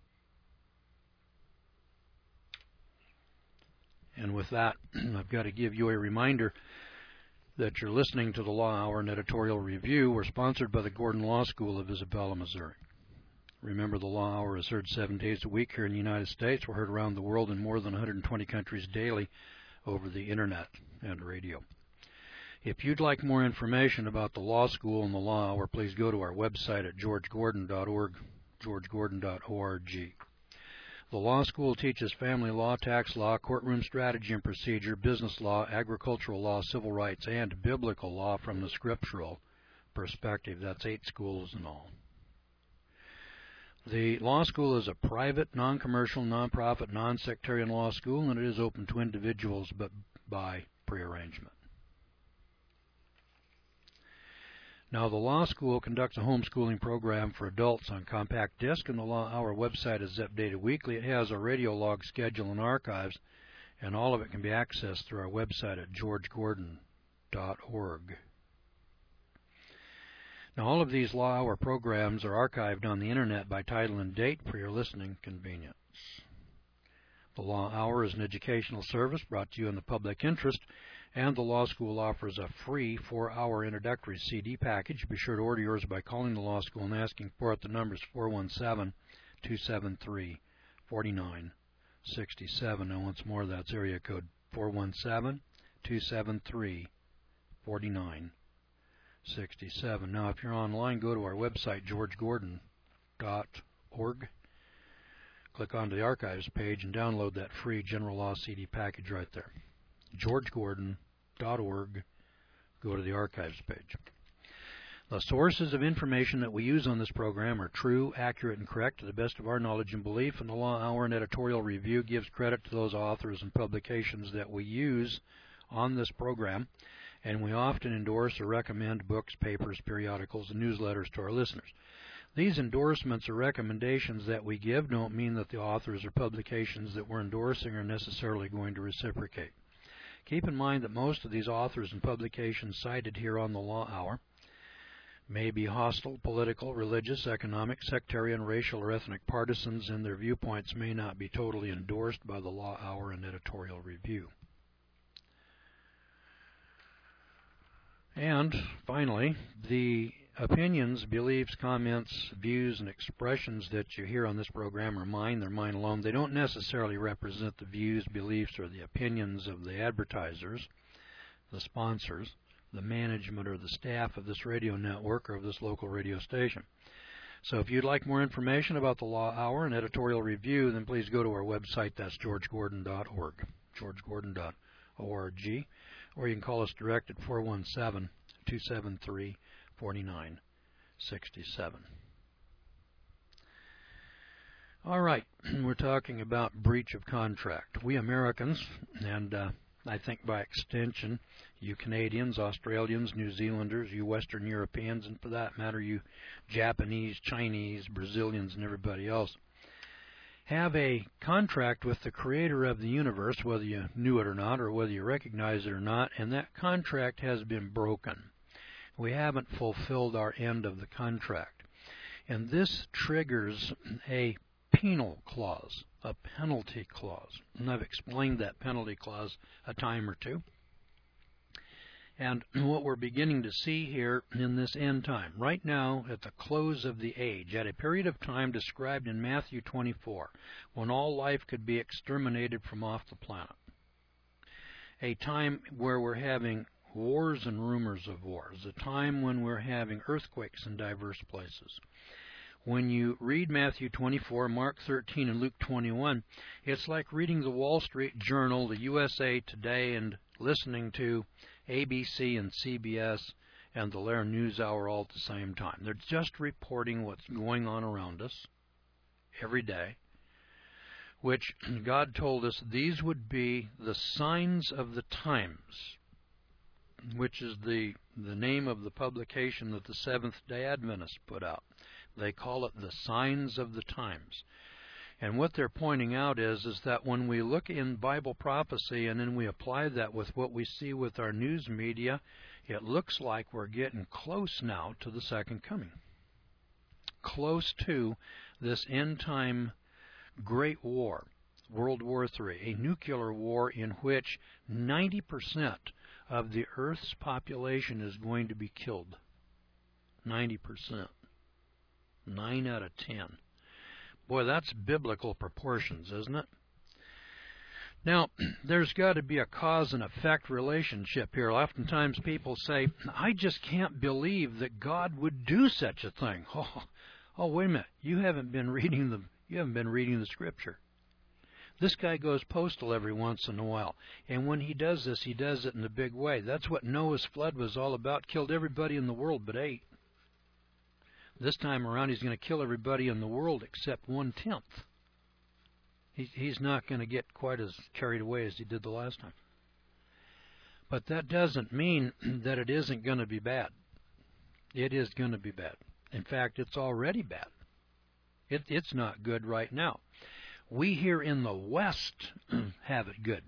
A: And with that, I've got to give you a reminder that you're listening to the Law Hour and Editorial Review. We're sponsored by the Gordon Law School of Isabella, Missouri. Remember, the Law Hour is heard seven days a week here in the United States. We're heard around the world in more than one hundred twenty countries daily over the Internet and radio. If you'd like more information about the law school and the law hour, please go to our website at george gordon dot org, george gordon dot org. The law school teaches family law, tax law, courtroom strategy and procedure, business law, agricultural law, civil rights, and biblical law from the scriptural perspective. That's eight schools in all. The law school is a private, non-commercial, non-profit, non-sectarian law school, and it is open to individuals but by prearrangement. Now, the law school conducts a homeschooling program for adults on compact disc, and the Law Hour website is updated weekly. It has a radio log schedule and archives, and all of it can be accessed through our website at george gordon dot org. Now, all of these Law Hour programs are archived on the Internet by title and date for your listening convenience. The Law Hour is an educational service brought to you in the public interest, and the law school offers a free four-hour introductory C D package. Be sure to order yours by calling the law school and asking for it. The number is four one seven, two seven three, four nine six seven. Now, once more, that's area code four one seven, two seven three, four nine six seven. Now, if you're online, go to our website, george gordon dot org. Click onto the archives page and download that free general law C D package right there. george gordon dot org. Go to the archives page. The sources of information that we use on this program are true, accurate, and correct to the best of our knowledge and belief, and the Law Hour and Editorial Review gives credit to those authors and publications that we use on this program, and we often endorse or recommend books, papers, periodicals, and newsletters to our listeners. These endorsements or recommendations that we give don't mean that the authors or publications that we're endorsing are necessarily going to reciprocate. Keep in mind that most of these authors and publications cited here on the Law Hour may be hostile, political, religious, economic, sectarian, racial, or ethnic partisans, and their viewpoints may not be totally endorsed by the Law Hour and Editorial Review. And finally, the opinions, beliefs, comments, views, and expressions that you hear on this program are mine. They're mine alone. They don't necessarily represent the views, beliefs, or the opinions of the advertisers, the sponsors, the management, or the staff of this radio network or of this local radio station. So if you'd like more information about the Law Hour and Editorial Review, then please go to our website. That's george gordon dot org, george gordon dot org, or you can call us direct at four one seven, two seven three, four nine six seven. All right, we're talking about breach of contract. We Americans, and uh, I think by extension, you Canadians, Australians, New Zealanders, you Western Europeans, and for that matter, you Japanese, Chinese, Brazilians, and everybody else, have a contract with the creator of the universe, whether you knew it or not, or whether you recognize it or not, and that contract has been broken. We haven't fulfilled our end of the contract. And this triggers a penal clause, a penalty clause. And I've explained that penalty clause a time or two. And what we're beginning to see here in this end time, right now at the close of the age, at a period of time described in Matthew twenty-four, when all life could be exterminated from off the planet, a time where we're having wars and rumors of wars, a time when we're having earthquakes in diverse places. When you read Matthew twenty-four, Mark thirteen, and Luke twenty-one, it's like reading the Wall Street Journal, the U S A Today, and listening to A B C and C B S and the Lair News Hour all at the same time. They're just reporting what's going on around us every day, which God told us these would be the signs of the times, which is the, the name of the publication that the Seventh-day Adventists put out. They call it the signs of the times. And what they're pointing out is, is that when we look in Bible prophecy and then we apply that with what we see with our news media, it looks like we're getting close now to the second coming. Close to this end-time great war, World War Three, a nuclear war in which ninety percent of the Earth's population is going to be killed. ninety percent. nine out of ten. Boy, that's biblical proportions, isn't it? Now, there's got to be a cause and effect relationship here. Oftentimes people say, I just can't believe that God would do such a thing. Oh, oh wait a minute. You haven't been reading the you haven't been reading the Scripture. This guy goes postal every once in a while, and when he does this, he does it in a big way. That's what Noah's flood was all about. Killed everybody in the world but eight. This time around, he's going to kill everybody in the world except one-tenth. He's not going to get quite as carried away as he did the last time. But that doesn't mean that it isn't going to be bad. It is going to be bad. In fact, it's already bad. It, it's not good right now. We here in the West have it good.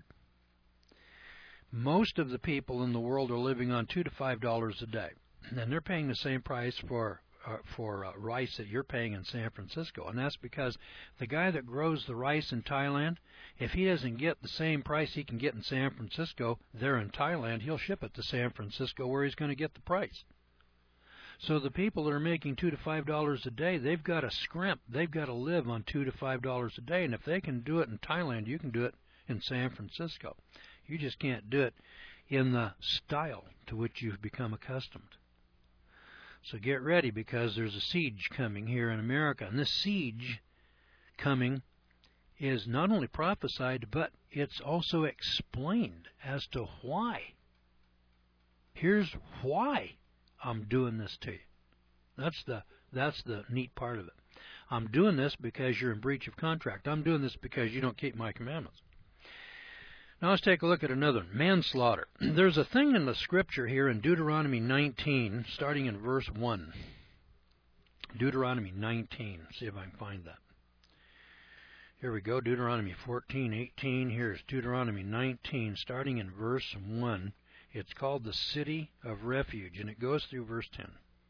A: Most of the people in the world are living on two to five dollars a day, and they're paying the same price for Uh, for uh, rice that you're paying in San Francisco. And that's because the guy that grows the rice in Thailand, if he doesn't get the same price he can get in San Francisco there in Thailand, he'll ship it to San Francisco where he's going to get the price. So the people that are making two to five dollars a day, they've got to scrimp. They've got to live on two to five dollars a day. And if they can do it in Thailand, you can do it in San Francisco. You just can't do it in the style to which you've become accustomed. So get ready, because there's a siege coming here in America. And this siege coming is not only prophesied, but it's also explained as to why. Here's why I'm doing this to you. That's the, that's the neat part of it. I'm doing this because you're in breach of contract. I'm doing this because you don't keep my commandments. Now let's take a look at another one, manslaughter. There's a thing in the Scripture here in Deuteronomy nineteen, starting in verse one. Deuteronomy nineteen. See if I can find that. Here we go, Deuteronomy fourteen, eighteen. Here's Deuteronomy nineteen, starting in verse one. It's called the City of Refuge, and it goes through verse ten.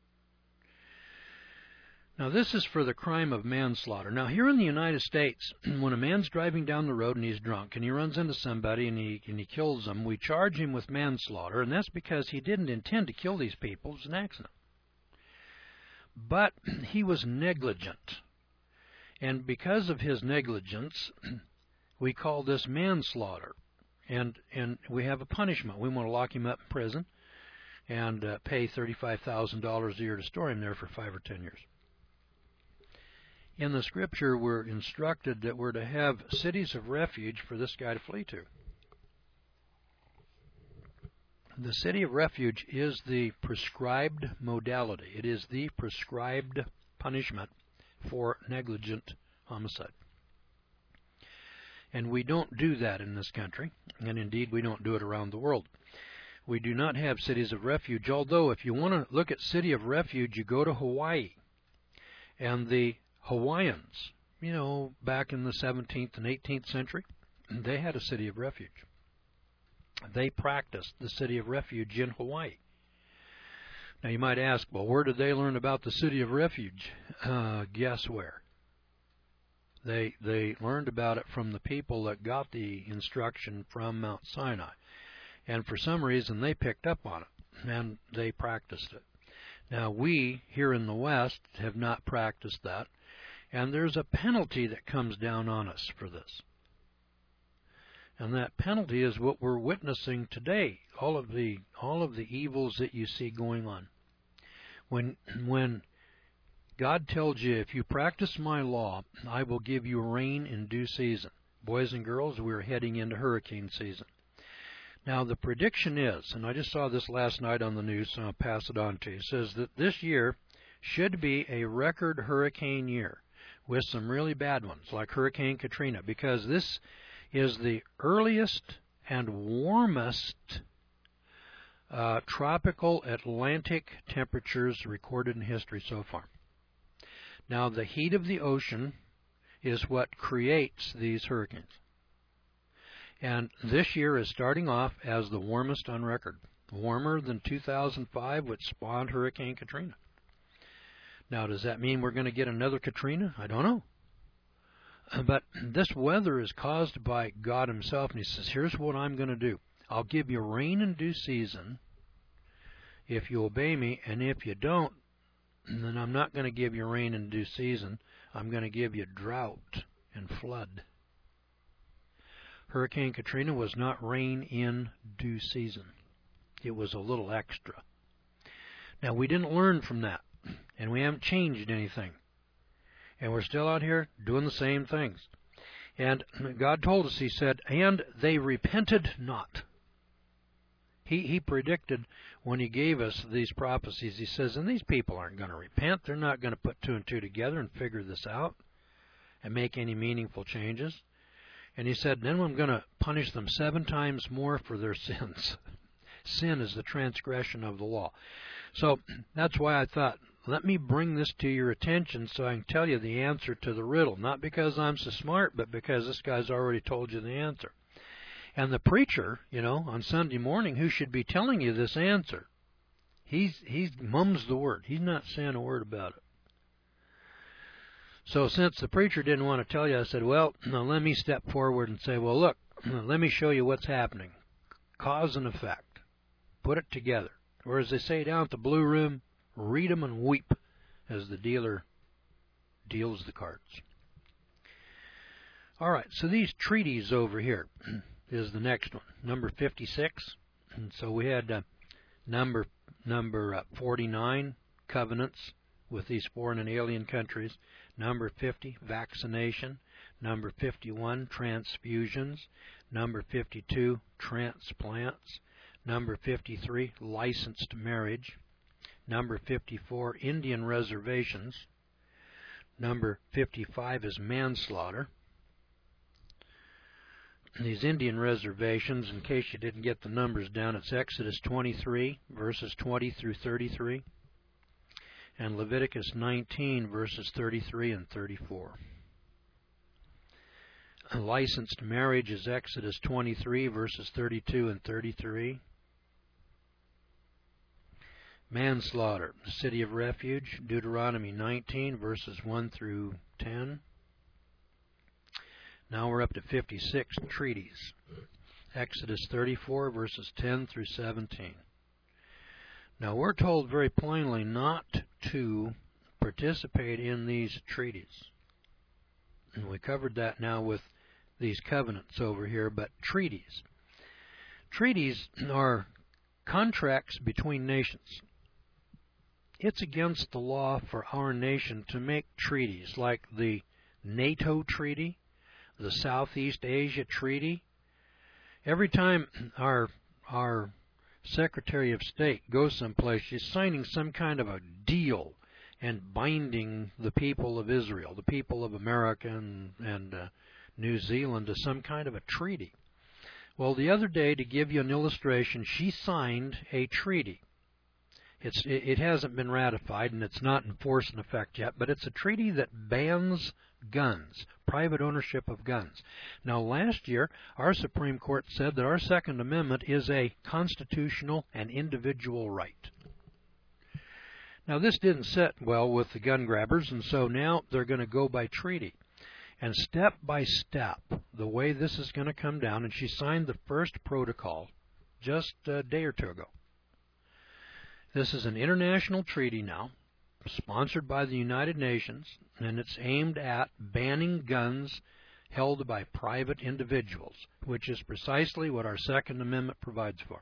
A: Now, this is for the crime of manslaughter. Now, here in the United States, when a man's driving down the road and he's drunk and he runs into somebody and he, and he kills them, we charge him with manslaughter, and that's because he didn't intend to kill these people. It was an accident. But he was negligent. And because of his negligence, we call this manslaughter. And, and we have a punishment. We want to lock him up in prison and uh, pay thirty-five thousand dollars a year to store him there for five or ten years. In the Scripture, we're instructed that we're to have cities of refuge for this guy to flee to. The city of refuge is the prescribed modality. It is the prescribed punishment for negligent homicide. And we don't do that in this country, and indeed we don't do it around the world. We do not have cities of refuge, although if you want to look at city of refuge, you go to Hawaii. And the Hawaiians, you know, back in the seventeenth and eighteenth century, they had a city of refuge. They practiced the city of refuge in Hawaii. Now you might ask, well, where did they learn about the city of refuge? Uh, guess where? They, they learned about it from the people that got the instruction from Mount Sinai. And for some reason they picked up on it, and they practiced it. Now we, here in the West, have not practiced that. And there's a penalty that comes down on us for this. And that penalty is what we're witnessing today, all of the all of the evils that you see going on. When when God tells you, if you practice my law, I will give you rain in due season. Boys and girls, we're heading into hurricane season. Now the prediction is, and I just saw this last night on the news, so I'll pass it on to you, it says that this year should be a record hurricane year, with some really bad ones, like Hurricane Katrina, because this is the earliest and warmest uh, tropical Atlantic temperatures recorded in history so far. Now, the heat of the ocean is what creates these hurricanes. And this year is starting off as the warmest on record, warmer than two thousand five, which spawned Hurricane Katrina. Now, does that mean we're going to get another Katrina? I don't know. But this weather is caused by God himself, and he says, here's what I'm going to do. I'll give you rain in due season if you obey me, and if you don't, then I'm not going to give you rain in due season. I'm going to give you drought and flood. Hurricane Katrina was not rain in due season. It was a little extra. Now, we didn't learn from that, and we haven't changed anything. And we're still out here doing the same things. And God told us, He said, and they repented not. He, he predicted when He gave us these prophecies, He says, and these people aren't going to repent. They're not going to put two and two together and figure this out and make any meaningful changes. And He said, then I'm going to punish them seven times more for their sins. Sin is the transgression of the law. So that's why I thought, let me bring this to your attention so I can tell you the answer to the riddle. Not because I'm so smart, but because this guy's already told you the answer. And the preacher, you know, on Sunday morning, who should be telling you this answer, he's he's mums the word. He's not saying a word about it. So since the preacher didn't want to tell you, I said, well, now let me step forward and say, well, look, let me show you what's happening. Cause and effect. Put it together. Or as they say down at the Blue Room, read 'em and weep as the dealer deals the cards. All right, so these treaties over here is the next one, number fifty-six. And so we had uh, number number uh, forty-nine, covenants with these foreign and alien countries. Number fifty, vaccination. Number fifty-one, transfusions. Number fifty-two, transplants. Number fifty-three, licensed marriage. Number fifty-four, Indian reservations. Number fifty-five is manslaughter. These Indian reservations, in case you didn't get the numbers down, it's Exodus twenty-three, verses twenty through thirty-three, and Leviticus nineteen, verses thirty-three and thirty-four. A licensed marriage is Exodus twenty-three, verses thirty-two and thirty-three. Manslaughter, the city of refuge, Deuteronomy nineteen, verses one through ten. Now we're up to fifty-six, treaties. Exodus thirty-four, verses ten through seventeen. Now we're told very plainly not to participate in these treaties. And we covered that now with these covenants over here, but treaties. Treaties are contracts between nations. It's against the law for our nation to make treaties like the NATO treaty, the Southeast Asia Treaty. Every time our our Secretary of State goes someplace, she's signing some kind of a deal and binding the people of Israel, the people of America and, and uh, New Zealand to some kind of a treaty. Well, the other day, to give you an illustration, she signed a treaty. It's, it, it hasn't been ratified, and it's not in force and effect yet, but it's a treaty that bans guns, private ownership of guns. Now, last year, our Supreme Court said that our Second Amendment is a constitutional and individual right. Now, this didn't sit well with the gun grabbers, and so now they're going to go by treaty. And step by step, the way this is going to come down, and she signed the first protocol just a day or two ago. This is an international treaty now, sponsored by the United Nations, and it's aimed at banning guns held by private individuals, which is precisely what our Second Amendment provides for.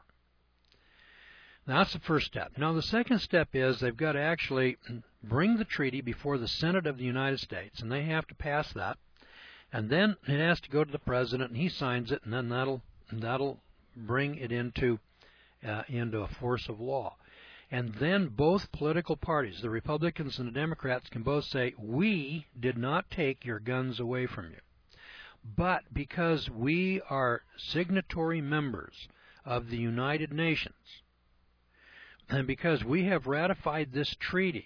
A: Now, that's the first step. Now, the second step is they've got to actually bring the treaty before the Senate of the United States, and they have to pass that. And then it has to go to the President, and he signs it, and then that'll that'll bring it into uh, into a force of law. And then both political parties, the Republicans and the Democrats, can both say, we did not take your guns away from you. But because we are signatory members of the United Nations, and because we have ratified this treaty,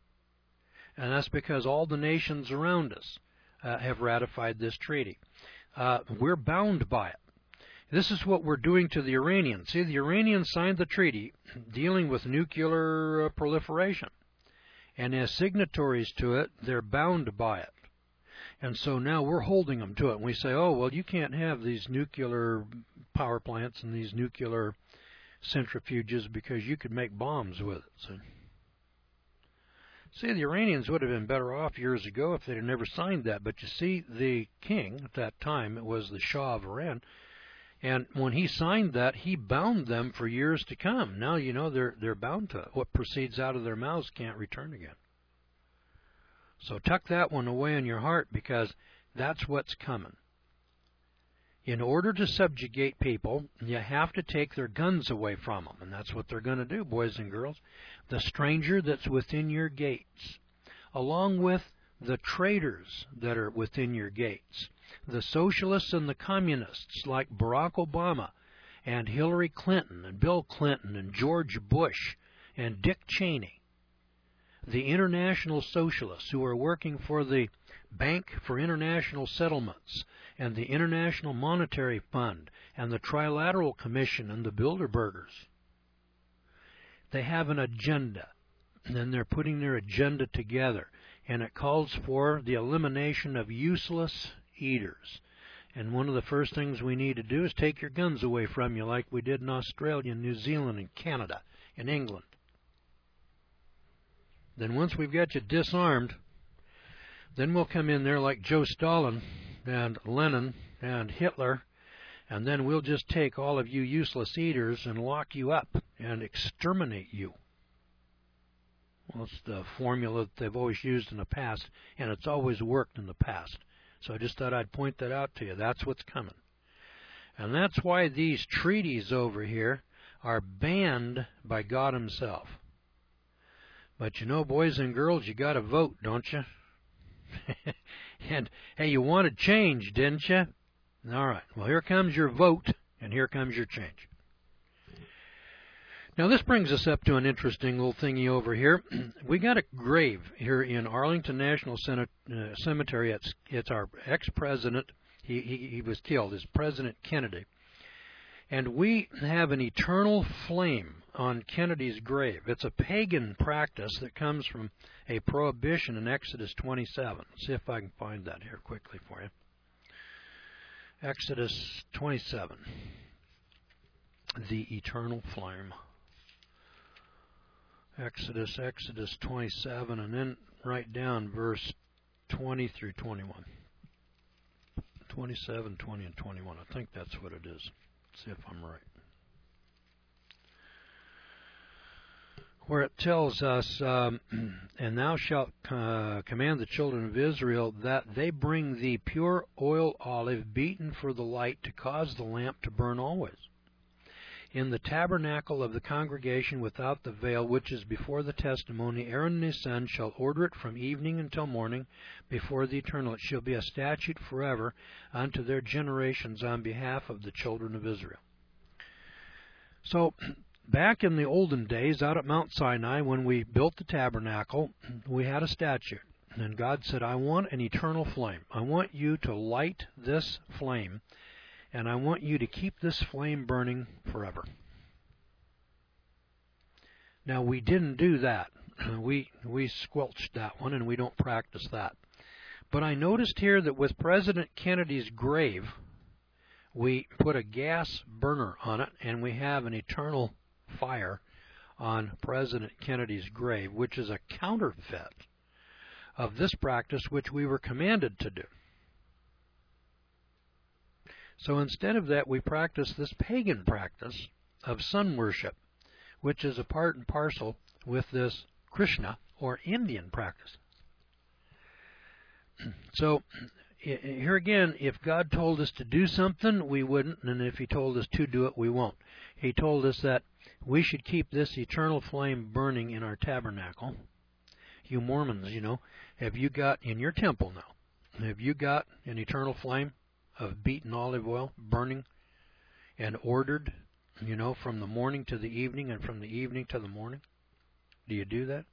A: and that's because all the nations around us uh, have ratified this treaty, uh, we're bound by it. This is what we're doing to the Iranians. See, the Iranians signed the treaty dealing with nuclear uh, proliferation. And as signatories to it, they're bound by it. And so now we're holding them to it. And we say, oh, well, you can't have these nuclear power plants and these nuclear centrifuges because you could make bombs with it. So, See, the Iranians would have been better off years ago if they'd have never signed that. But you see, the king at that time, it was the Shah of Iran, and when he signed that, he bound them for years to come. Now, you know, they're they're bound to it. What proceeds out of their mouths can't return again. So tuck that one away in your heart, because that's what's coming. In order to subjugate people, you have to take their guns away from them, and that's what they're going to do, boys and girls. The stranger that's within your gates, along with the traitors that are within your gates, the socialists and the communists like Barack Obama and Hillary Clinton and Bill Clinton and George Bush and Dick Cheney, the international socialists who are working for the Bank for International Settlements and the International Monetary Fund and the Trilateral Commission and the Bilderbergers. They have an agenda, and they're putting their agenda together, and it calls for the elimination of useless eaters. And one of the first things we need to do is take your guns away from you, like we did in Australia, New Zealand, and Canada, and England. Then once we've got you disarmed, then we'll come in there like Joe Stalin and Lenin and Hitler, and then we'll just take all of you useless eaters and lock you up and exterminate you. Well, it's the formula that they've always used in the past, and it's always worked in the past. So I just thought I'd point that out to you. That's what's coming. And that's why these treaties over here are banned by God himself. But you know, boys and girls, you got to vote, don't you? And, hey, you wanted change, didn't you? All right. Well, here comes your vote, and here comes your change. Now, this brings us up to an interesting little thingy over here. We got a grave here in Arlington National Senate, uh, Cemetery. It's, it's our ex-president. He, he, he was killed. It's President Kennedy. And we have an eternal flame on Kennedy's grave. It's a pagan practice that comes from a prohibition in Exodus twenty-seven. Let's see if I can find that here quickly for you. Exodus twenty-seven. The eternal flame. Exodus, Exodus twenty-seven, and then write down verse twenty through twenty-one. twenty-seven, twenty, and twenty-one. I think that's what it is. Let's see if I'm right. Where it tells us, um, and thou shalt uh, command the children of Israel that they bring thee pure oil olive beaten for the light to cause the lamp to burn always. In the tabernacle of the congregation without the veil, which is before the testimony, Aaron and his son shall order it from evening until morning before the Eternal. It shall be a statute forever unto their generations on behalf of the children of Israel. So, back in the olden days, out at Mount Sinai, when we built the tabernacle, we had a statute. And God said, I want an eternal flame. I want you to light this flame, and I want you to keep this flame burning forever. Now, we didn't do that. We, we squelched that one, and we don't practice that. But I noticed here that with President Kennedy's grave, we put a gas burner on it, and we have an eternal fire on President Kennedy's grave, which is a counterfeit of this practice which we were commanded to do. So instead of that, we practice this pagan practice of sun worship, which is a part and parcel with this Krishna or Indian practice. So here again, if God told us to do something, we wouldn't, and if He told us to do it, we won't. He told us that we should keep this eternal flame burning in our tabernacle. You Mormons, you know, have you got, in your temple now, have you got an eternal flame of beaten olive oil burning and ordered, you know, from the morning to the evening and from the evening to the morning? Do you do that?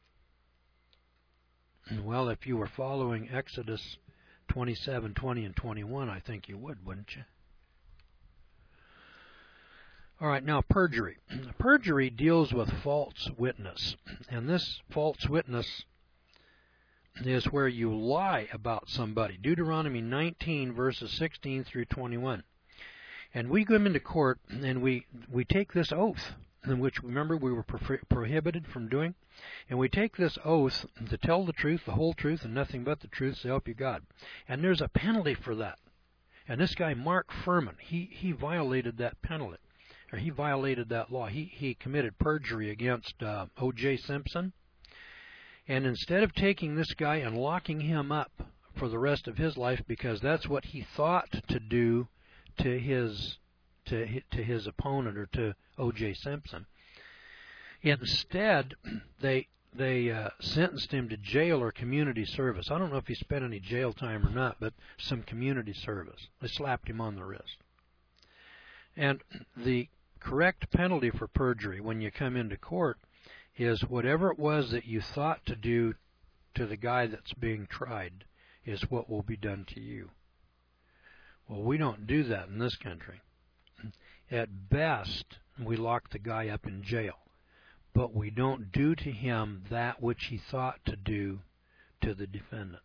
A: Well, if you were following Exodus twenty-seven, twenty, and twenty-one, I think you would, wouldn't you? All right, now perjury. Perjury deals with false witness, and this false witness is where you lie about somebody. Deuteronomy nineteen, verses sixteen through twenty-one. And we go into court, and we, we take this oath. in which, remember, we were pro prohibited from doing. And we take this oath to tell the truth, the whole truth, and nothing but the truth, so help you God. And there's a penalty for that. And this guy, Mark Furman, he, he violated that penalty, or he violated that law. He, he committed perjury against uh, O J Simpson. And instead of taking this guy and locking him up for the rest of his life, because that's what he thought to do to his to to his opponent, or to O J Simpson, instead they they uh, sentenced him to jail or community service. I don't know if he spent any jail time or not, but some community service. They slapped him on the wrist. And the correct penalty for perjury when you come into court is whatever it was that you thought to do to the guy that's being tried is what will be done to you. Well, we don't do that in this country. At best, we lock the guy up in jail, but we don't do to him that which he thought to do to the defendant.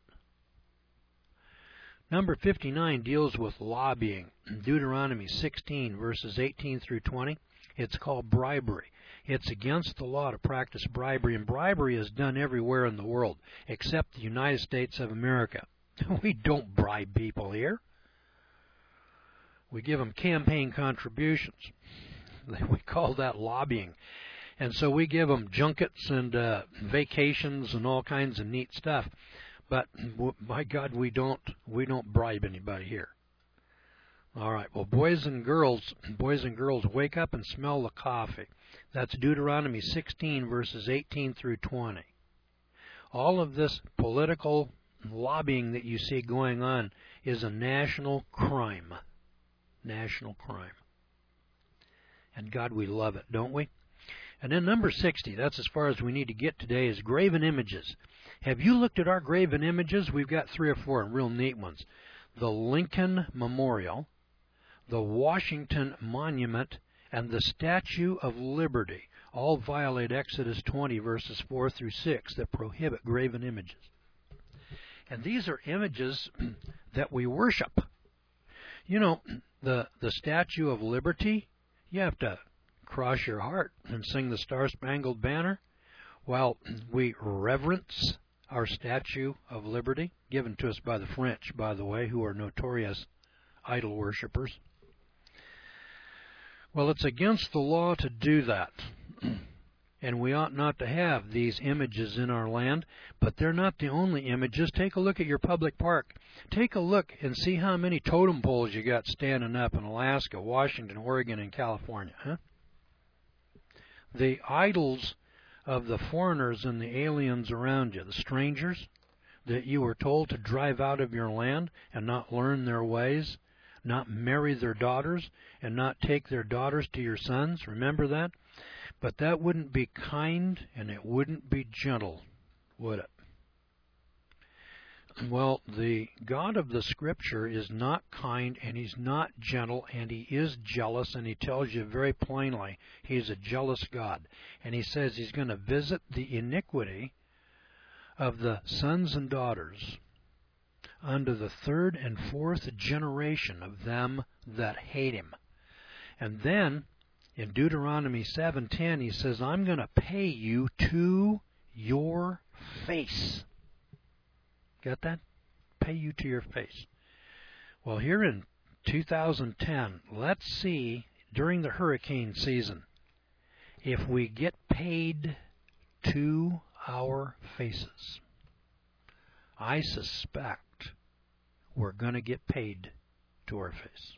A: Number fifty-nine deals with lobbying. Deuteronomy sixteen, verses eighteen through twenty. It's called bribery. It's against the law to practice bribery, and bribery is done everywhere in the world except the United States of America. We don't bribe people here. We give them campaign contributions. We call that lobbying. And so we give them junkets and uh, vacations and all kinds of neat stuff. But my God, we don't we don't bribe anybody here. All right. Well, boys and girls, boys and girls, wake up and smell the coffee. That's Deuteronomy sixteen, verses eighteen through twenty. All of this political lobbying that you see going on is a national crime. National crime. And God, we love it, don't we? And then number sixty, that's as far as we need to get today, is graven images. Have you looked at our graven images? We've got three or four real neat ones. The Lincoln Memorial, the Washington Monument, and the Statue of Liberty all violate Exodus twenty, verses four through six, that prohibit graven images. And these are images that we worship. You know, the, the Statue of Liberty, you have to cross your heart and sing the Star-Spangled Banner while we reverence our Statue of Liberty, given to us by the French, by the way, who are notorious idol worshippers. Well, it's against the law to do that. And we ought not to have these images in our land, but they're not the only images. Take a look at your public park. Take a look and see how many totem poles you got standing up in Alaska, Washington, Oregon, and California. Huh? The idols of the foreigners and the aliens around you, the strangers that you were told to drive out of your land and not learn their ways, not marry their daughters, and not take their daughters to your sons. Remember that? But that wouldn't be kind, and it wouldn't be gentle, would it? Well, the God of the Scripture is not kind, and He's not gentle, and He is jealous, and He tells you very plainly He's a jealous God. And He says He's going to visit the iniquity of the sons and daughters unto the third and fourth generation of them that hate Him. And then, in Deuteronomy seven ten, He says, I'm going to pay you to your face. Got that? Pay you to your face. Well, here in two thousand ten, let's see, during the hurricane season, if we get paid to our faces. I suspect we're going to get paid to our face.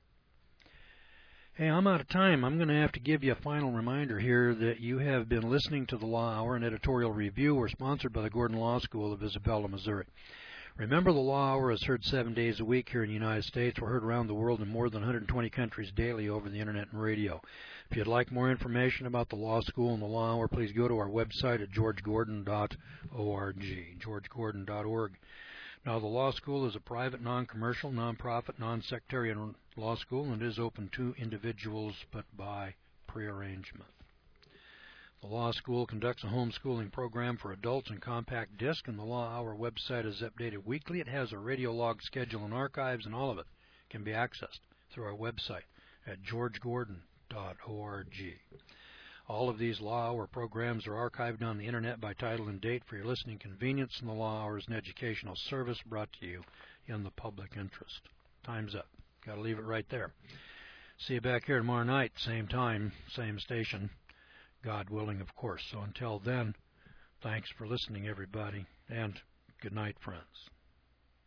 A: Hey, I'm out of time. I'm going to have to give you a final reminder here that you have been listening to the Law Hour and Editorial Review. We're sponsored by the Gordon Law School of Isabella, Missouri. Remember, the Law Hour is heard seven days a week here in the United States. We're heard around the world in more than one hundred twenty countries daily over the Internet and radio. If you'd like more information about the Law School and the Law Hour, please go to our website at george gordon dot org, george gordon dot org. Now, the Law School is a private, non-commercial, non-profit, non-sectarian law school and is open to individuals, but by prearrangement. The Law School conducts a homeschooling program for adults in compact disc, and the Law Hour website is updated weekly. It has a radio log schedule and archives, and all of it can be accessed through our website at george gordon dot org. All of these Law Hour programs are archived on the Internet by title and date for your listening convenience, and the Law Hour is an educational service brought to you in the public interest. Time's up. Got to leave it right there. See you back here tomorrow night, same time, same station, God willing, of course. So until then, thanks for listening, everybody, and good night, friends.